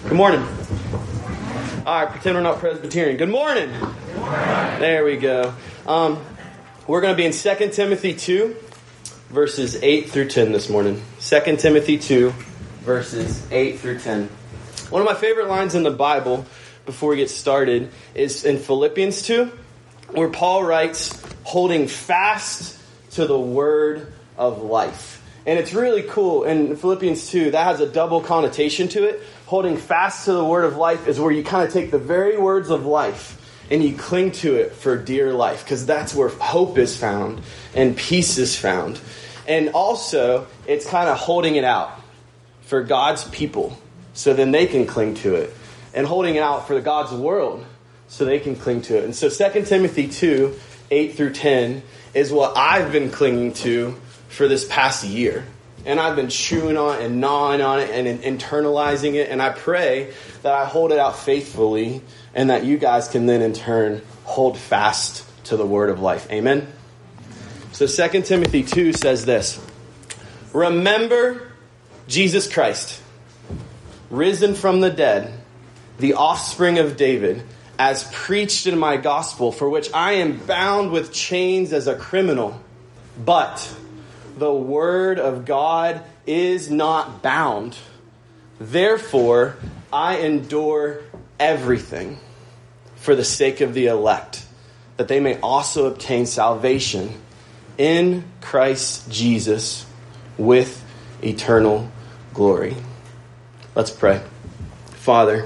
Good morning. All right, pretend we're not Presbyterian. Good morning. Good morning. There we go. We're going to be in 2 Timothy 2, verses 8 through 10 this morning. 2 Timothy 2, verses 8 through 10. One of my favorite lines in the Bible before we get started is in Philippians 2, where Paul writes, holding fast to the word of life. And it's really cool. In Philippians 2, that has a double connotation to it. Holding fast to the word of life is where you kind of take the very words of life and you cling to it for dear life, because that's where hope is found and peace is found. And also, it's kind of holding it out for God's people so then they can cling to it. And holding it out for God's world so they can cling to it. And so 2 Timothy 2, 8 through 10 is what I've been clinging to for this past year. And I've been chewing on it and gnawing on it and internalizing it. And I pray that I hold it out faithfully and that you guys can then in turn hold fast to the word of life. Amen? So 2 Timothy 2 says this. Remember Jesus Christ, risen from the dead, the offspring of David, as preached in my gospel, for which I am bound with chains as a criminal. But the word of God is not bound. Therefore, I endure everything for the sake of the elect, that they may also obtain salvation in Christ Jesus with eternal glory. Let's pray. Father,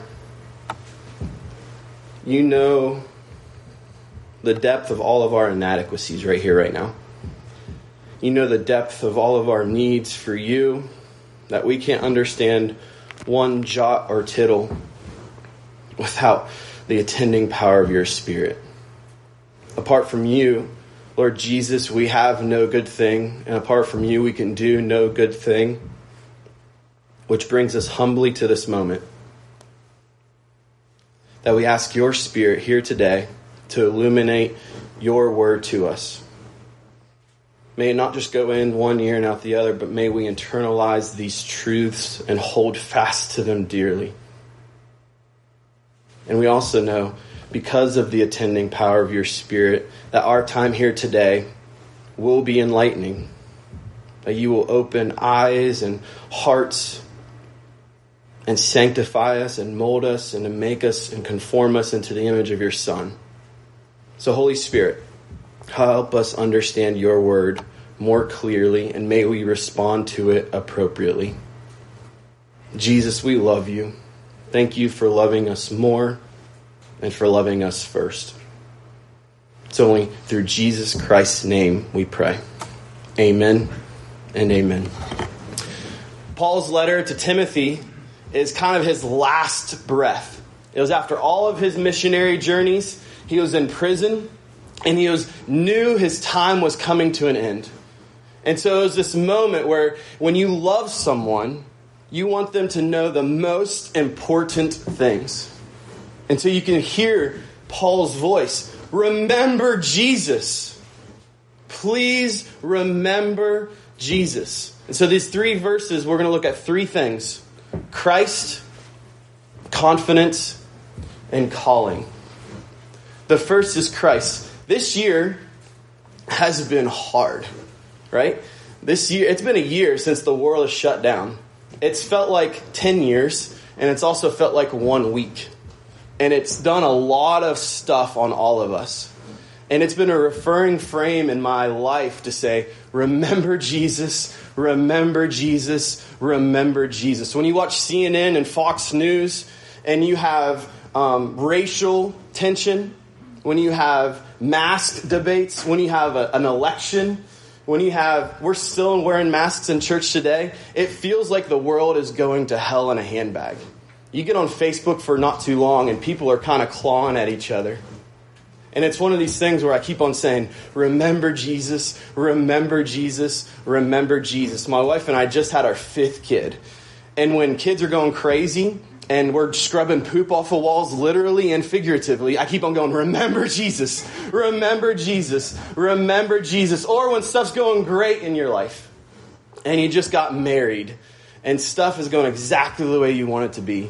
you know the depth of all of our inadequacies right here, right now. You know the depth of all of our needs for you, that we can't understand one jot or tittle without the attending power of your Spirit. Apart from you, Lord Jesus, we have no good thing, and apart from you, we can do no good thing, which brings us humbly to this moment, that we ask your Spirit here today to illuminate your word to us. May it not just go in one ear and out the other, but may we internalize these truths and hold fast to them dearly. And we also know, because of the attending power of your Spirit, that our time here today will be enlightening. That you will open eyes and hearts and sanctify us and mold us and to make us and conform us into the image of your Son. So Holy Spirit, help us understand your word more clearly, and may we respond to it appropriately. Jesus, we love you. Thank you for loving us more and for loving us first. It's only through Jesus Christ's name we pray. Amen and amen. Paul's letter to Timothy is kind of his last breath. It was after all of his missionary journeys. He was in prison, and he knew his time was coming to an end. And so it was this moment where when you love someone, you want them to know the most important things. And so you can hear Paul's voice. Remember Jesus. Please remember Jesus. And so these 3 verses, we're going to look at 3 things. Christ, confidence, and calling. The first is Christ. This year has been hard, right? This year, it's been a year since the world has shut down. It's felt like 10 years, and it's also felt like 1 week. And it's done a lot of stuff on all of us. And it's been a referring frame in my life to say, remember Jesus, remember Jesus, remember Jesus. When you watch CNN and Fox News, and you have racial tension, when you have mask debates, when you have an election, we're still wearing masks in church today, it feels like the world is going to hell in a handbag. You get on Facebook for not too long and people are kind of clawing at each other. And it's one of these things where I keep on saying, remember Jesus, remember Jesus, remember Jesus. My wife and I just had our 5th kid. And when kids are going crazy and we're scrubbing poop off the walls, literally and figuratively, I keep on going, remember Jesus, remember Jesus, remember Jesus. Or when stuff's going great in your life and you just got married and stuff is going exactly the way you want it to be.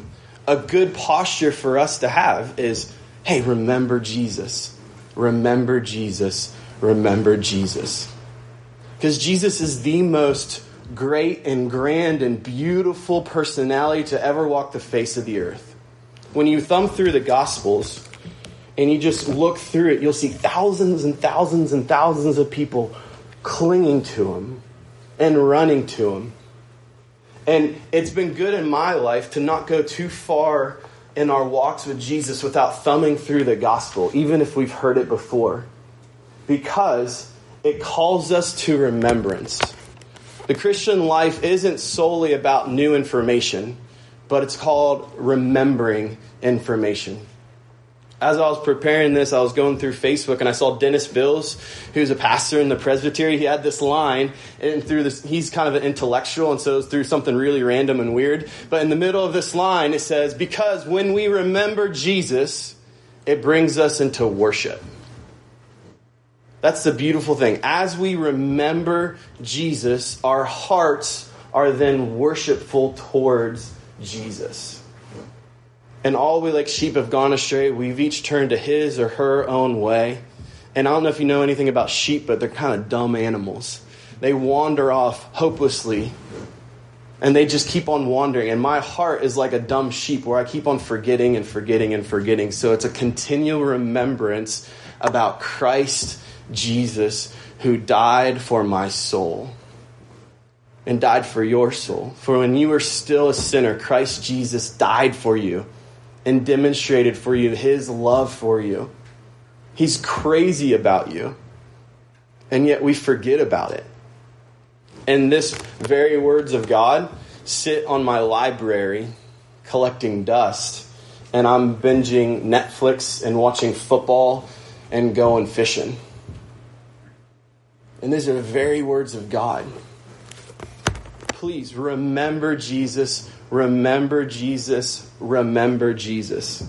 a good posture for us to have is, hey, remember Jesus. Remember Jesus. Remember Jesus. Because Jesus is the most great and grand and beautiful personality to ever walk the face of the earth. When you thumb through the Gospels and you just look through it, you'll see thousands and thousands and thousands of people clinging to him and running to him. And it's been good in my life to not go too far in our walks with Jesus without thumbing through the gospel, even if we've heard it before, because it calls us to remembrance. The Christian life isn't solely about new information, but it's called remembering information. As I was preparing this, I was going through Facebook and I saw Dennis Bills, who's a pastor in the presbytery. He had this line, and through this, he's kind of an intellectual, and so it's through something really random and weird. But in the middle of this line, it says, because when we remember Jesus, it brings us into worship. That's the beautiful thing. As we remember Jesus, our hearts are then worshipful towards Jesus. And all we like sheep have gone astray. We've each turned to his or her own way. And I don't know if you know anything about sheep, but they're kind of dumb animals. They wander off hopelessly. And they just keep on wandering. And my heart is like a dumb sheep where I keep on forgetting and forgetting and forgetting. So it's a continual remembrance about Christ Jesus, who died for my soul and died for your soul. For when you were still a sinner, Christ Jesus died for you and demonstrated for you his love for you. He's crazy about you, and yet we forget about it. And this very words of God sit on my library collecting dust, and I'm binging Netflix and watching football and going fishing. And these are the very words of God. Please remember Jesus. Remember Jesus. Remember Jesus.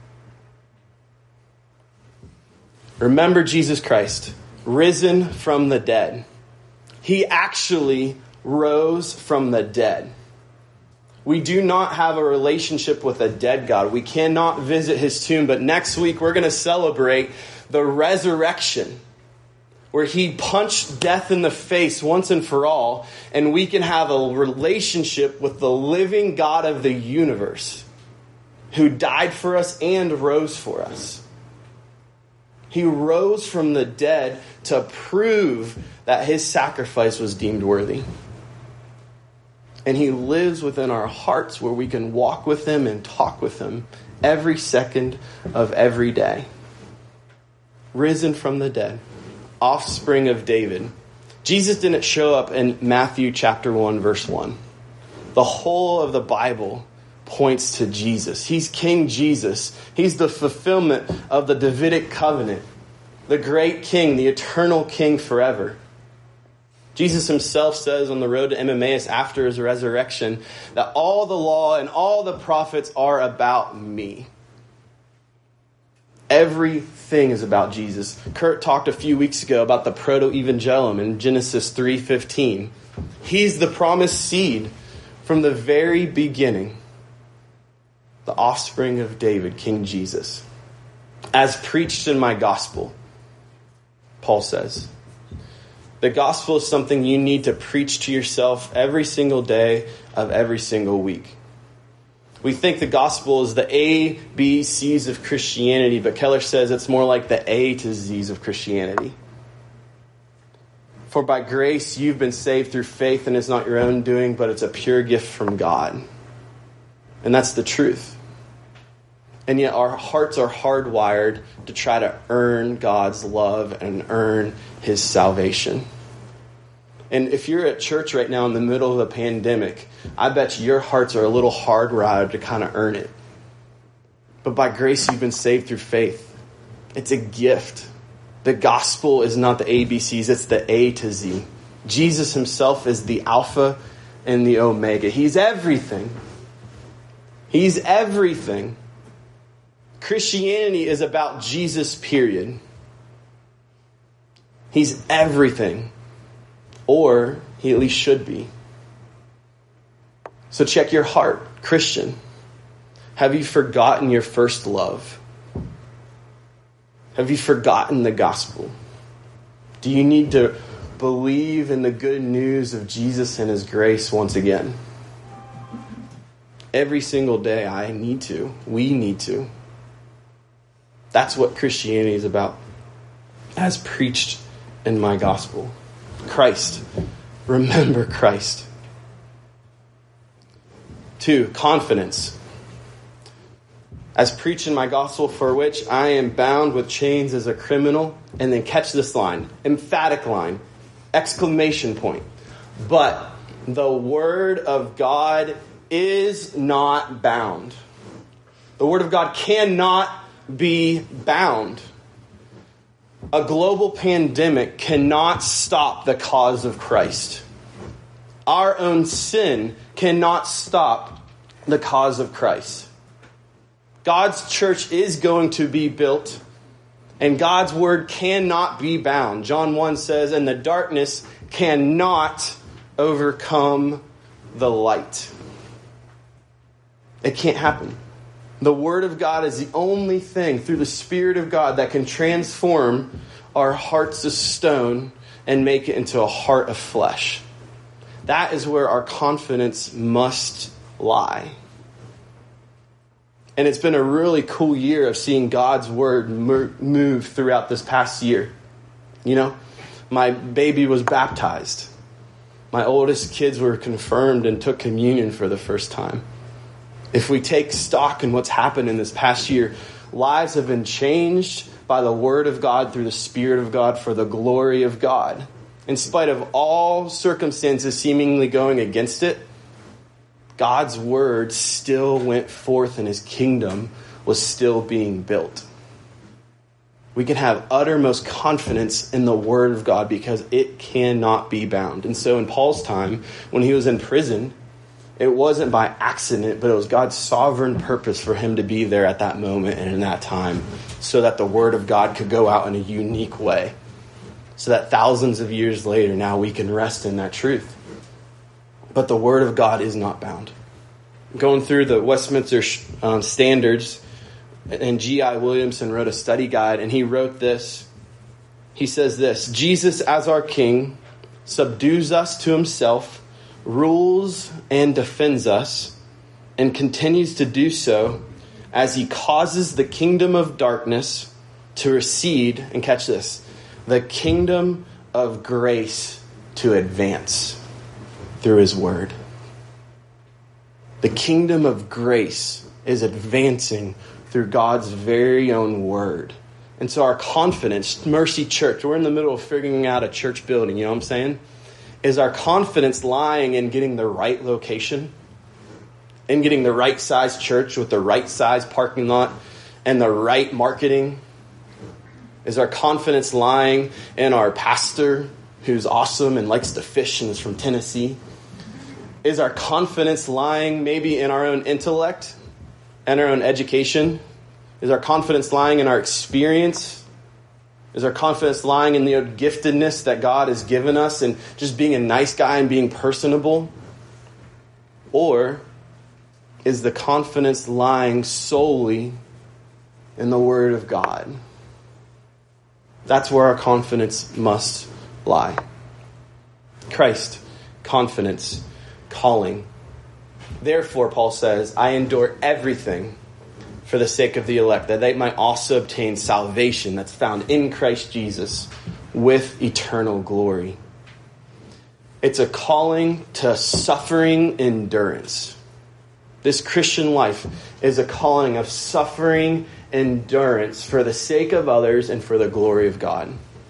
Remember Jesus Christ, risen from the dead. He actually rose from the dead. We do not have a relationship with a dead God. We cannot visit his tomb, but next week we're going to celebrate the resurrection, where he punched death in the face once and for all, and we can have a relationship with the living God of the universe, who died for us and rose for us. He rose from the dead to prove that his sacrifice was deemed worthy. And he lives within our hearts, where we can walk with him and talk with him every second of every day. Risen from the dead. Offspring of David. Jesus didn't show up in Matthew chapter 1, verse 1. The whole of the Bible points to Jesus. He's King Jesus. He's the fulfillment of the Davidic covenant. The great king, the eternal king forever. Jesus himself says on the road to Emmaus after his resurrection that all the law and all the prophets are about me. Everything is about Jesus. Kurt talked a few weeks ago about the proto-evangelium in Genesis 3:15. He's the promised seed from the very beginning. The offspring of David, King Jesus. As preached in my gospel, Paul says. The gospel is something you need to preach to yourself every single day of every single week. We think the gospel is the A, B, C's of Christianity, but Keller says it's more like the A to Z's of Christianity. For by grace you've been saved through faith, and it's not your own doing, but it's a pure gift from God. And that's the truth. And yet our hearts are hardwired to try to earn God's love and earn his salvation. And if you're at church right now in the middle of a pandemic, I bet your hearts are a little hardwired to kind of earn it. But by grace, you've been saved through faith. It's a gift. The gospel is not the ABCs, it's the A to Z. Jesus himself is the Alpha and the Omega. He's everything. He's everything. Christianity is about Jesus, period. He's everything. Or he at least should be. So check your heart, Christian. Have you forgotten your first love? Have you forgotten the gospel? Do you need to believe in the good news of Jesus and his grace once again? Every single day I need to. We need to. That's what Christianity is about, as preached in my gospel. Christ. Remember Christ. 2, confidence. As preached in my gospel, for which I am bound with chains as a criminal. And then catch this line, emphatic line, exclamation point. But the word of God is not bound. The word of God cannot be bound. A global pandemic cannot stop the cause of Christ. Our own sin cannot stop the cause of Christ. God's church is going to be built, and God's word cannot be bound. John 1 says, and the darkness cannot overcome the light. It can't happen. The word of God is the only thing through the Spirit of God that can transform our hearts of stone and make it into a heart of flesh. That is where our confidence must lie. And it's been a really cool year of seeing God's word move throughout this past year. You know, my baby was baptized. My oldest kids were confirmed and took communion for the first time. If we take stock in what's happened in this past year, lives have been changed by the word of God through the Spirit of God for the glory of God. In spite of all circumstances seemingly going against it, God's word still went forth and his kingdom was still being built. We can have uttermost confidence in the word of God because it cannot be bound. And so in Paul's time, when he was in prison, it wasn't by accident, but it was God's sovereign purpose for him to be there at that moment and in that time so that the word of God could go out in a unique way. So that thousands of years later, now we can rest in that truth. But the word of God is not bound. Going through the Westminster Standards, and G.I. Williamson wrote a study guide, and he wrote this. He says this, Jesus as our king subdues us to himself, rules and defends us, and continues to do so as he causes the kingdom of darkness to recede, and catch this, the kingdom of grace to advance through his word. The kingdom of grace is advancing through God's very own word. And so our confidence, Mercy Church, we're in the middle of figuring out a church building, you know what I'm saying? Is our confidence lying in getting the right location? In getting the right size church with the right size parking lot and the right marketing? Is our confidence lying in our pastor who's awesome and likes to fish and is from Tennessee? Is our confidence lying maybe in our own intellect and our own education? Is our confidence lying in our experience? Is our confidence lying in the giftedness that God has given us and just being a nice guy and being personable? Or is the confidence lying solely in the Word of God? That's where our confidence must lie. Christ, confidence, calling. Therefore, Paul says, I endure everything for the sake of the elect, that they might also obtain salvation that's found in Christ Jesus with eternal glory. It's a calling to suffering endurance. This Christian life is a calling of suffering endurance for the sake of others and for the glory of God.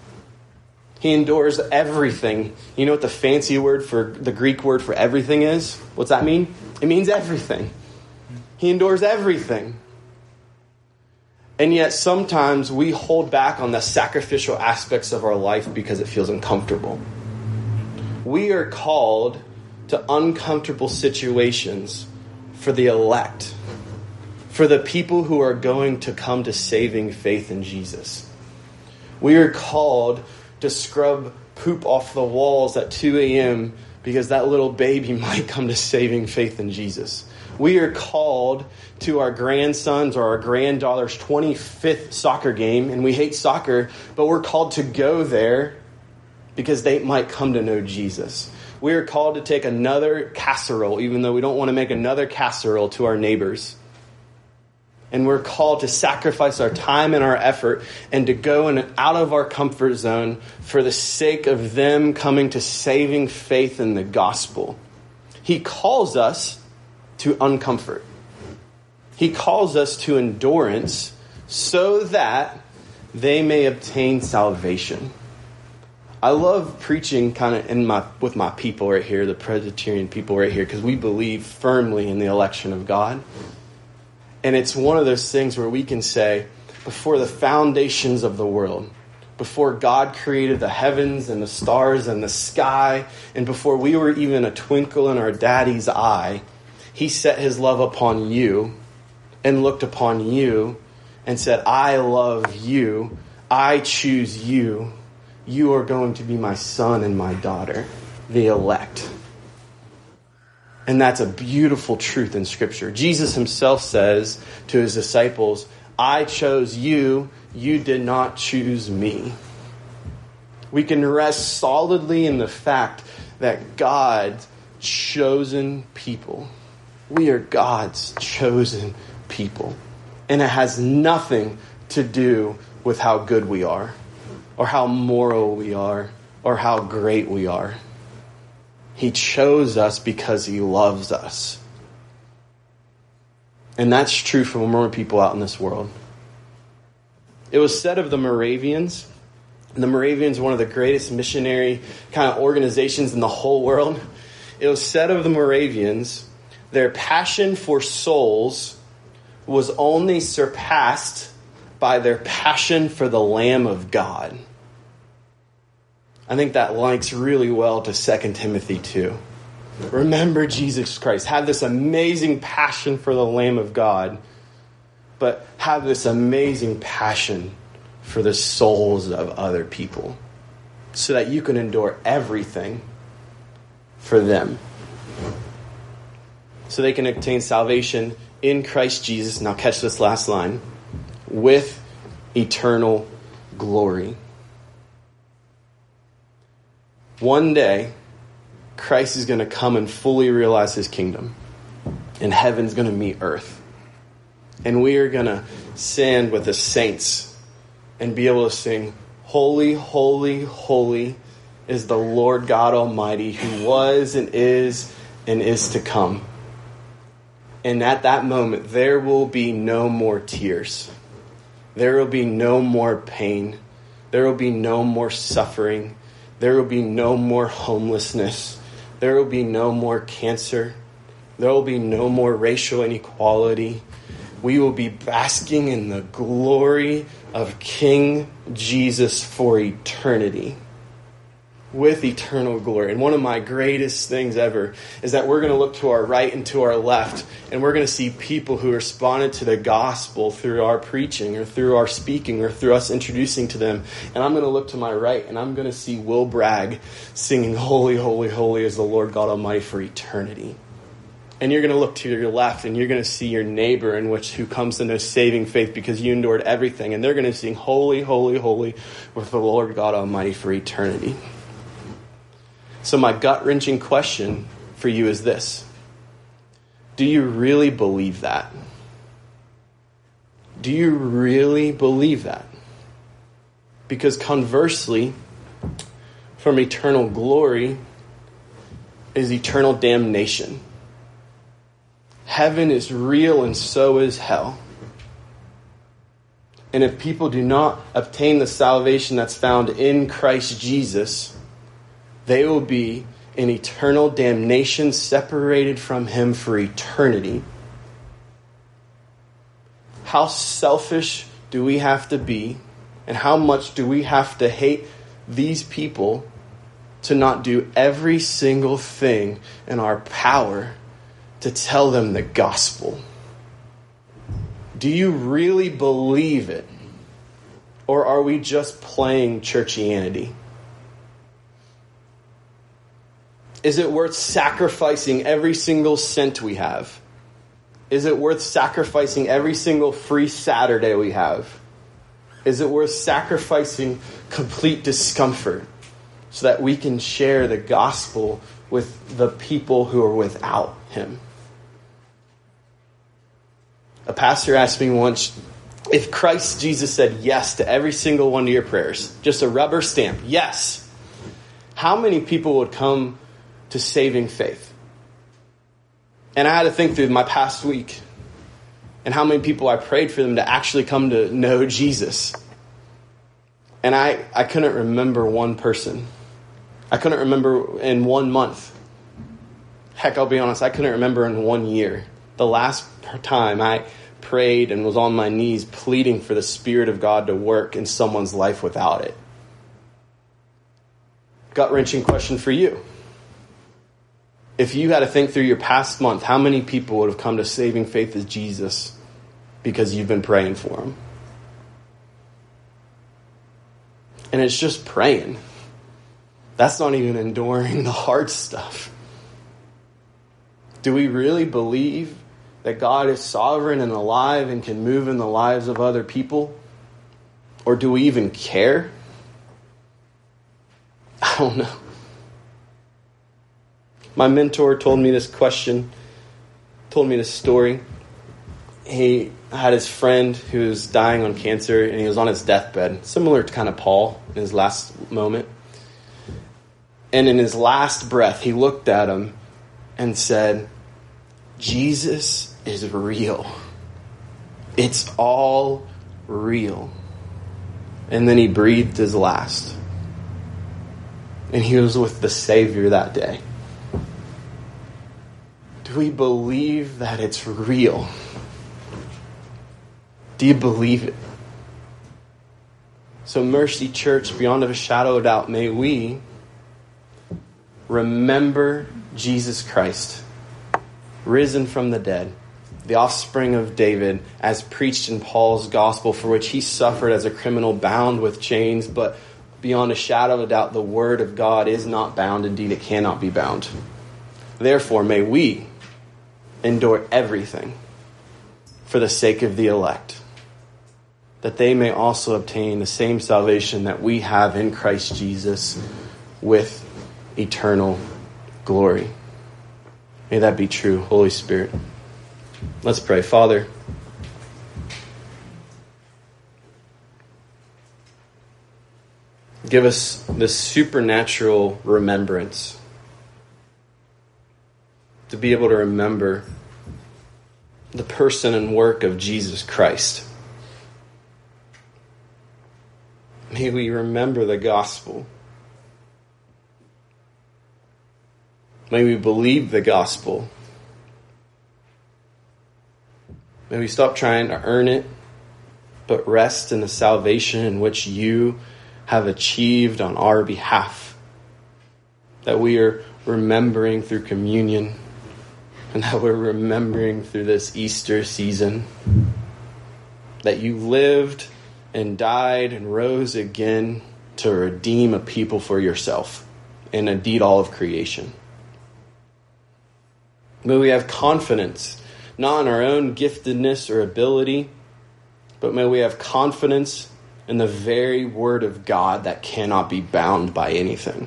He endures everything. You know what the fancy word for the Greek word for everything is? What's that mean? It means everything. He endures everything. And yet sometimes we hold back on the sacrificial aspects of our life because it feels uncomfortable. We are called to uncomfortable situations for the elect, for the people who are going to come to saving faith in Jesus. We are called to scrub poop off the walls at 2 a.m. because that little baby might come to saving faith in Jesus. We are called to our grandson's or our granddaughter's 25th soccer game, and we hate soccer, but we're called to go there because they might come to know Jesus. We are called to take another casserole, even though we don't want to make another casserole, to our neighbors. And we're called to sacrifice our time and our effort and to go out of our comfort zone for the sake of them coming to saving faith in the gospel. He calls us to uncomfort. He calls us to endurance so that they may obtain salvation. I love preaching kind of with my people right here, the Presbyterian people right here, because we believe firmly in the election of God. And it's one of those things where we can say, before the foundations of the world, before God created the heavens and the stars and the sky, and before we were even a twinkle in our daddy's eye, he set his love upon you and looked upon you and said, I love you. I choose you. You are going to be my son and my daughter, the elect. And that's a beautiful truth in Scripture. Jesus himself says to his disciples, I chose you, you did not choose me. We can rest solidly in the fact that God's chosen people. We are God's chosen people. And it has nothing to do with how good we are, or how moral we are, or how great we are. He chose us because he loves us. And that's true for more people out in this world. It was said of the Moravians. The Moravians are one of the greatest missionary kind of organizations in the whole world. It was said of the Moravians, their passion for souls was only surpassed by their passion for the Lamb of God. I think that links really well to 2 Timothy 2. Remember Jesus Christ. Have this amazing passion for the Lamb of God, but have this amazing passion for the souls of other people so that you can endure everything for them. So they can obtain salvation in Christ Jesus. Now catch this last line. With eternal glory. One day, Christ is going to come and fully realize his kingdom. And heaven's going to meet earth. And we are going to stand with the saints and be able to sing, Holy, holy, holy is the Lord God Almighty, who was and is to come. And at that moment, there will be no more tears. There will be no more pain. There will be no more suffering. There will be no more homelessness. There will be no more cancer. There will be no more racial inequality. We will be basking in the glory of King Jesus for eternity. With eternal glory. And one of my greatest things ever is that we're going to look to our right and to our left, and we're going to see people who responded to the gospel through our preaching or through our speaking or through us introducing to them. And I'm going to look to my right, and I'm going to see Will Bragg singing, Holy, holy, holy is the Lord God Almighty for eternity. And you're going to look to your left, and you're going to see your neighbor who comes to know saving faith because you endured everything. And they're going to sing, Holy, holy, holy with the Lord God Almighty for eternity. So my gut-wrenching question for you is this. Do you really believe that? Do you really believe that? Because conversely, from eternal glory is eternal damnation. Heaven is real and so is hell. And if people do not obtain the salvation that's found in Christ Jesus, they will be in eternal damnation, separated from him for eternity. How selfish do we have to be, and how much do we have to hate these people to not do every single thing in our power to tell them the gospel? Do you really believe it? Or are we just playing churchianity? Is it worth sacrificing every single cent we have Is it worth sacrificing every single free Saturday we have? Is it worth sacrificing complete discomfort so that we can share the gospel with the people who are without him? A pastor asked me once, if Christ Jesus said yes to every single one of your prayers, just a rubber stamp, yes, how many people would come to saving faith? And I had to think through my past week and how many people I prayed for them to actually come to know Jesus. And I couldn't remember one person. I couldn't remember in 1 month. Heck, I'll be honest, I couldn't remember in 1 year. The last time I prayed and was on my knees pleading for the Spirit of God to work in someone's life without it. Gut-wrenching question for you. If you had to think through your past month, how many people would have come to saving faith as Jesus because you've been praying for them? And it's just praying. That's not even enduring the hard stuff. Do we really believe that God is sovereign and alive and can move in the lives of other people? Or do we even care? I don't know. My mentor told me this story. He had his friend who was dying on cancer, and he was on his deathbed, similar to kind of Paul in his last moment. And in his last breath, he looked at him and said, Jesus is real. It's all real. And then he breathed his last. And he was with the Savior that day. Do we believe that it's real? Do you believe it? So Mercy Church, beyond a shadow of doubt, may we remember Jesus Christ, risen from the dead, the offspring of David, as preached in Paul's gospel, for which he suffered as a criminal bound with chains, but beyond a shadow of a doubt, the word of God is not bound. Indeed, it cannot be bound. Therefore, may we endure everything for the sake of the elect, that they may also obtain the same salvation that we have in Christ Jesus with eternal glory. May that be true, Holy Spirit. Let's pray. Father, give us this supernatural remembrance to be able to remember the person and work of Jesus Christ. May we remember the gospel. May we believe the gospel. May we stop trying to earn it, but rest in the salvation in which you have achieved on our behalf. That we are remembering through communion, and that we're remembering through this Easter season. That you lived and died and rose again to redeem a people for yourself, and indeed all of creation. May we have confidence, not in our own giftedness or ability, but may we have confidence in the very word of God that cannot be bound by anything.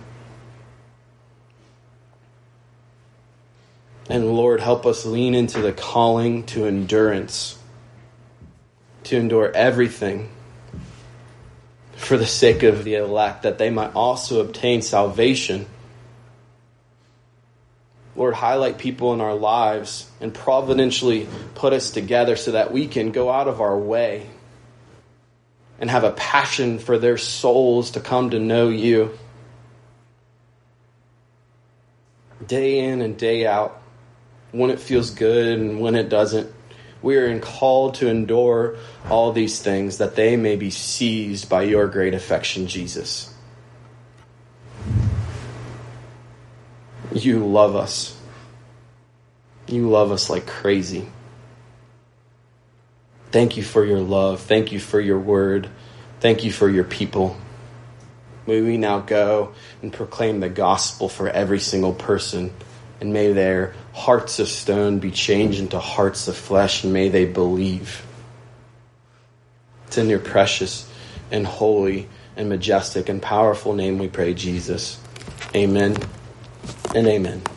And Lord, help us lean into the calling to endurance, to endure everything for the sake of the elect, that they might also obtain salvation. Lord, highlight people in our lives and providentially put us together so that we can go out of our way and have a passion for their souls to come to know you. Day in and day out, when it feels good and when it doesn't, we are called to endure all these things that they may be seized by your great affection, Jesus. You love us. You love us like crazy. Thank you for your love. Thank you for your word. Thank you for your people. May we now go and proclaim the gospel for every single person, and may their hearts of stone be changed into hearts of flesh, and may they believe. It's in your precious and holy and majestic and powerful name we pray, Jesus. Amen and amen.